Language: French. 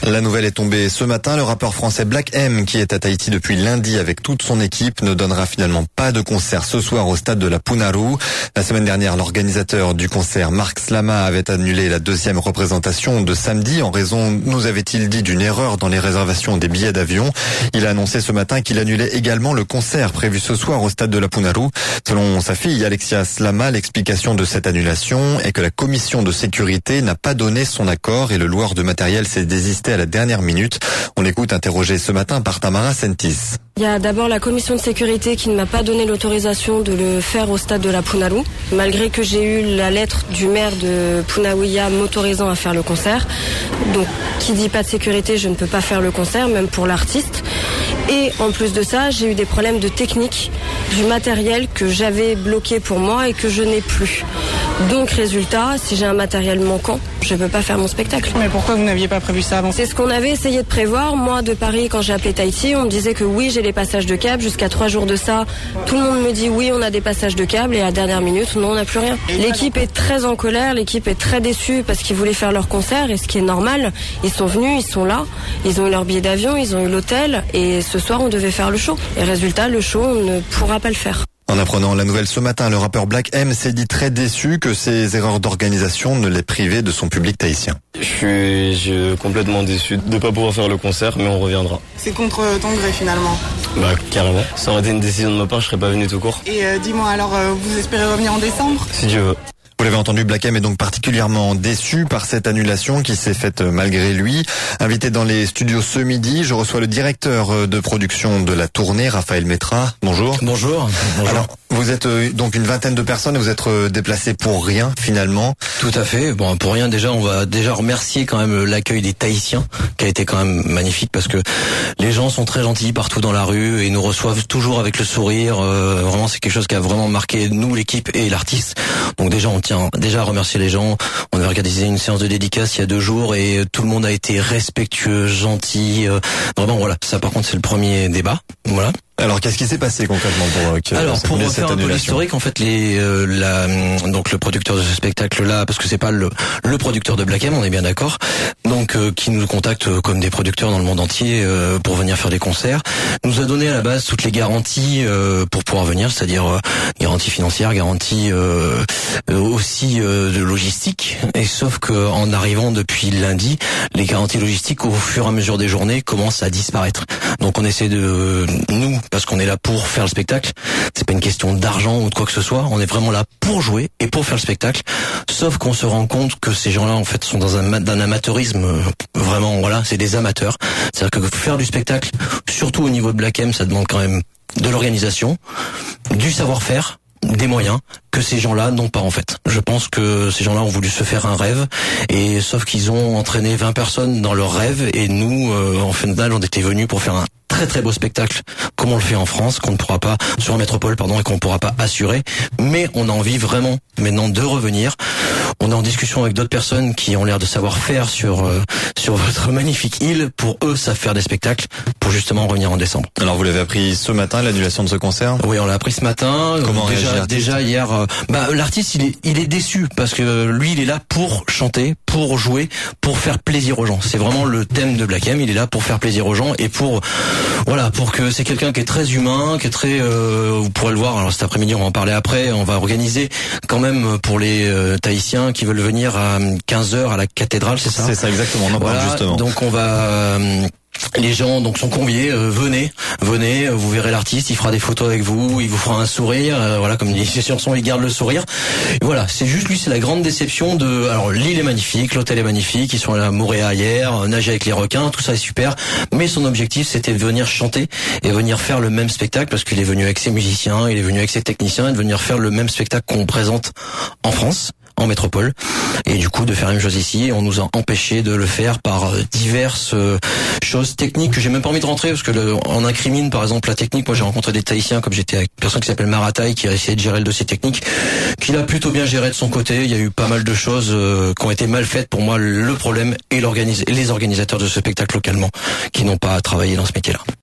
La nouvelle est tombée ce matin. Le rappeur français Black M, qui est à Tahiti depuis lundi avec toute son équipe, ne donnera finalement pas de concert ce soir au stade de la Punaru. La semaine dernière, l'organisateur du concert, Mark Slama, avait annulé la deuxième représentation de samedi en raison, nous avait-il dit, d'une erreur dans les réservations des billets d'avion. Il a annoncé ce matin qu'il annulait également le concert prévu ce soir au stade de la Punaru. Selon sa fille, Alexia Slama, l'explication de cette annulation est que la commission de sécurité n'a pas donné son accord et le loueur de matériel s'est désisté à la dernière minute. On écoute interrogé ce matin par Tamara Sentis. Il y a d'abord la commission de sécurité qui ne m'a pas donné l'autorisation de le faire au stade de la Punaru, malgré que j'ai eu la lettre du maire de Punawiya m'autorisant à faire le concert. Donc, qui dit pas de sécurité, je ne peux pas faire le concert, même pour l'artiste. Et en plus de ça, j'ai eu des problèmes de technique, du matériel que j'avais bloqué pour moi et que je n'ai plus. Donc résultat, si j'ai un matériel manquant, je ne peux pas faire mon spectacle. Mais pourquoi vous n'aviez pas prévu ça avant? C'est ce qu'on avait essayé de prévoir. Moi, de Paris, quand j'ai appelé Tahiti, on me disait que oui, j'ai les passages de câbles. Jusqu'à 3 jours de ça, tout le monde me dit oui, on a des passages de câbles. Et à la dernière minute, non, on n'a plus rien. L'équipe est très en colère, l'équipe est très déçue parce qu'ils voulaient faire leur concert. Et ce qui est normal, ils sont venus, ils sont là. Ils ont eu leur billet d'avion, ils ont eu l'hôtel. Et ce soir, on devait faire le show. Et résultat, le show, on ne pourra pas le faire. En apprenant la nouvelle ce matin, le rappeur Black M s'est dit très déçu que ces erreurs d'organisation ne l'aient privé de son public tahitien. Je suis complètement déçu de ne pas pouvoir faire le concert, mais on reviendra. C'est contre ton gré finalement? Bah carrément. Ça aurait été une décision de ma part, je serais pas venu tout court. Et dis-moi alors, vous espérez revenir en décembre? Si Dieu veut. Vous l'avez entendu, Black M est donc particulièrement déçu par cette annulation qui s'est faite malgré lui. Invité dans les studios ce midi, je reçois le directeur de production de la tournée, Raphaël Metra. Bonjour. Bonjour. Alors, vous êtes donc une vingtaine de personnes et vous êtes déplacés pour rien finalement. Tout à fait. Bon, pour rien déjà, on va déjà remercier quand même l'accueil des Tahitiens qui a été quand même magnifique parce que les gens sont très gentils partout dans la rue et nous reçoivent toujours avec le sourire. Vraiment, c'est quelque chose qui a vraiment marqué nous, l'équipe et l'artiste. Donc déjà, on tient déjà à remercier les gens. On avait organisé une séance de dédicace il y a 2 jours et tout le monde a été respectueux, gentil. Vraiment, voilà. Ça, par contre, c'est le premier débat. Voilà. Alors, qu'est-ce qui s'est passé concrètement pour refaire un peu l'historique, en fait, donc le producteur de ce spectacle-là, parce que c'est pas le producteur de Black M, on est bien d'accord, donc qui nous contacte comme des producteurs dans le monde entier pour venir faire des concerts, nous a donné à la base toutes les garanties pour pouvoir venir, c'est-à-dire garantie financière, garantie aussi de logistique. Et sauf que en arrivant depuis lundi, les garanties logistiques au fur et à mesure des journées commencent à disparaître. Donc on essaie de nous, parce qu'on est là pour faire le spectacle, c'est pas une question d'argent ou de quoi que ce soit, on est vraiment là pour jouer et pour faire le spectacle, sauf qu'on se rend compte que ces gens-là en fait sont dans d'un amateurisme, vraiment voilà, c'est des amateurs, c'est-à-dire que faire du spectacle, surtout au niveau de Black M, ça demande quand même de l'organisation, du savoir-faire, des moyens que ces gens-là n'ont pas en fait. Je pense que ces gens-là ont voulu se faire un rêve et sauf qu'ils ont entraîné 20 personnes dans leur rêve et nous en final on était venus pour faire un très très beau spectacle comme on le fait en France, qu'on ne pourra pas sur la métropole et qu'on ne pourra pas assurer, mais on a envie vraiment maintenant de revenir. On est en discussion avec d'autres personnes qui ont l'air de savoir faire sur votre magnifique île. Pour eux, savent faire des spectacles pour justement revenir en décembre. Alors vous l'avez appris ce matin, l'annulation de ce concert? Oui, on l'a appris ce matin. Comment déjà hier, l'artiste il est déçu parce que lui il est là pour chanter, pour jouer, pour faire plaisir aux gens. C'est vraiment le thème de Black M. Il est là pour faire plaisir aux gens et pour que c'est quelqu'un qui est très humain, qui est très vous pourrez le voir. Alors cet après-midi on va en parler après. On va organiser quand même pour les Tahitiens qui veulent venir à 15h à la cathédrale, c'est ça? C'est ça exactement. On en parle justement. Donc on va les gens donc sont conviés, venez, vous verrez l'artiste, il fera des photos avec vous, il vous fera un sourire, voilà, comme dit sur son, il garde le sourire. Et voilà, c'est juste lui, c'est la grande déception de. Alors l'île est magnifique, l'hôtel est magnifique, ils sont allés à Moorea hier, nager avec les requins, tout ça est super. Mais son objectif c'était de venir chanter et venir faire le même spectacle parce qu'il est venu avec ses musiciens, il est venu avec ses techniciens et de venir faire le même spectacle qu'on présente en France, en métropole, et du coup de faire la même chose ici. On nous a empêché de le faire par diverses choses techniques que j'ai même pas envie de rentrer parce que on incrimine par exemple la technique. Moi j'ai rencontré des Tahitiens, comme j'étais avec une personne qui s'appelle Maratai qui a essayé de gérer le dossier technique, qu'il a plutôt bien géré de son côté. Il y a eu pas mal de choses qui ont été mal faites. Pour moi le problème est les organisateurs de ce spectacle localement qui n'ont pas travaillé dans ce métier-là.